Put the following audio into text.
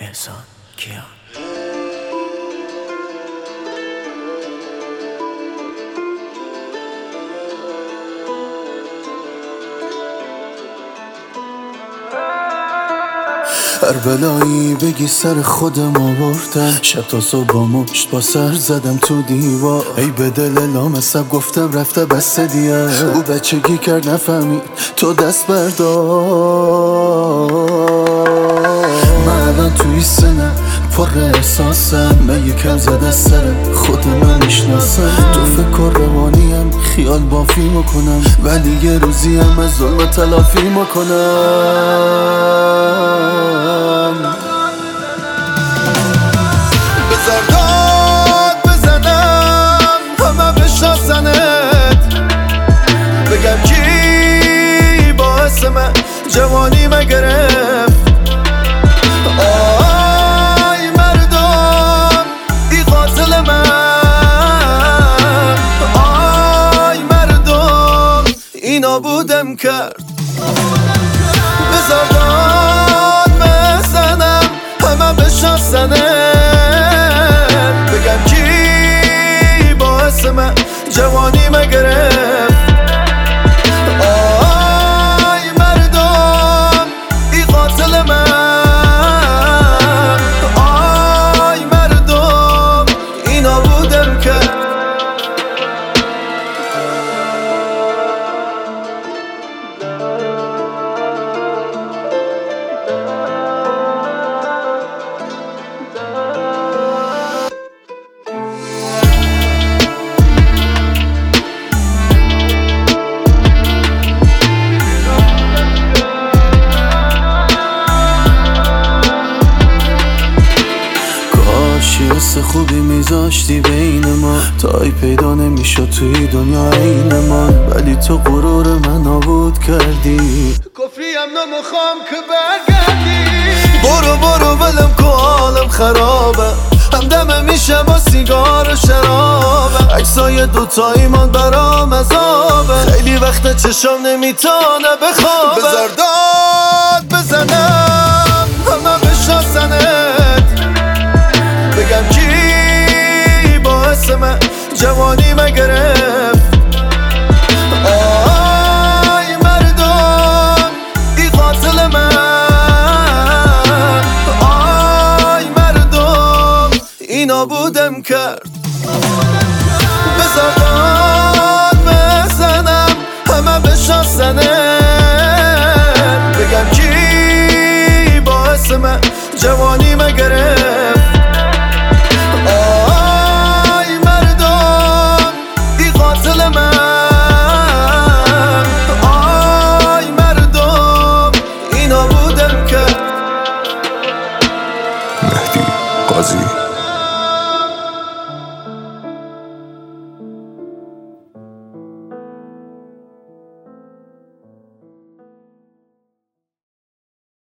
احسان کیان. هر بلایی بگی سر خودم آوردم، شب تا صبح با مشت با سر زدم تو دیوار. ای به دل لامصب گفتم رفته بس دیار، او بچگی کرد نفهمید تو دست بردار. من الان توی سنم پر احساسم، من یکم زده سرم خود من میشناسم. تو فکر روانیم خیال بافی میکنم، ولی یه روزی هم از ظلم تلافی میکنم. بذار داد بزنم همه بشناسنت، بگم کی باعث من جوانی مگرفت. آی مردم ای قاتل من، آی مردم ای نابودم کرد. بذار داد بزنم همه بشناسنت، بگم کی باعث من جوانی مگرفت. آی مردم ای قاتل من، آی مردم ای نابودم کرد. حس خوبی میذاشتی بین ما، تایی پیدا نمیشد توی دنیا عین من، ولی تو غرور من نابود کردی. کفریم نمیخوام که برگردی. برو ولم که حالم خرابه، همدمه میشه با سیگار و شرابه. عکسای دوتایی من برام عذابه، خیلی وقت چشام نمیتونه بخوابه. بذار داد بزنم همه بشناسنت، بگم کی باعث من جوانی مگرفت. آی مردم ای قاتل من، آی مردم ای نابودم کرد. بذار داد بزنم همه بشناسنت،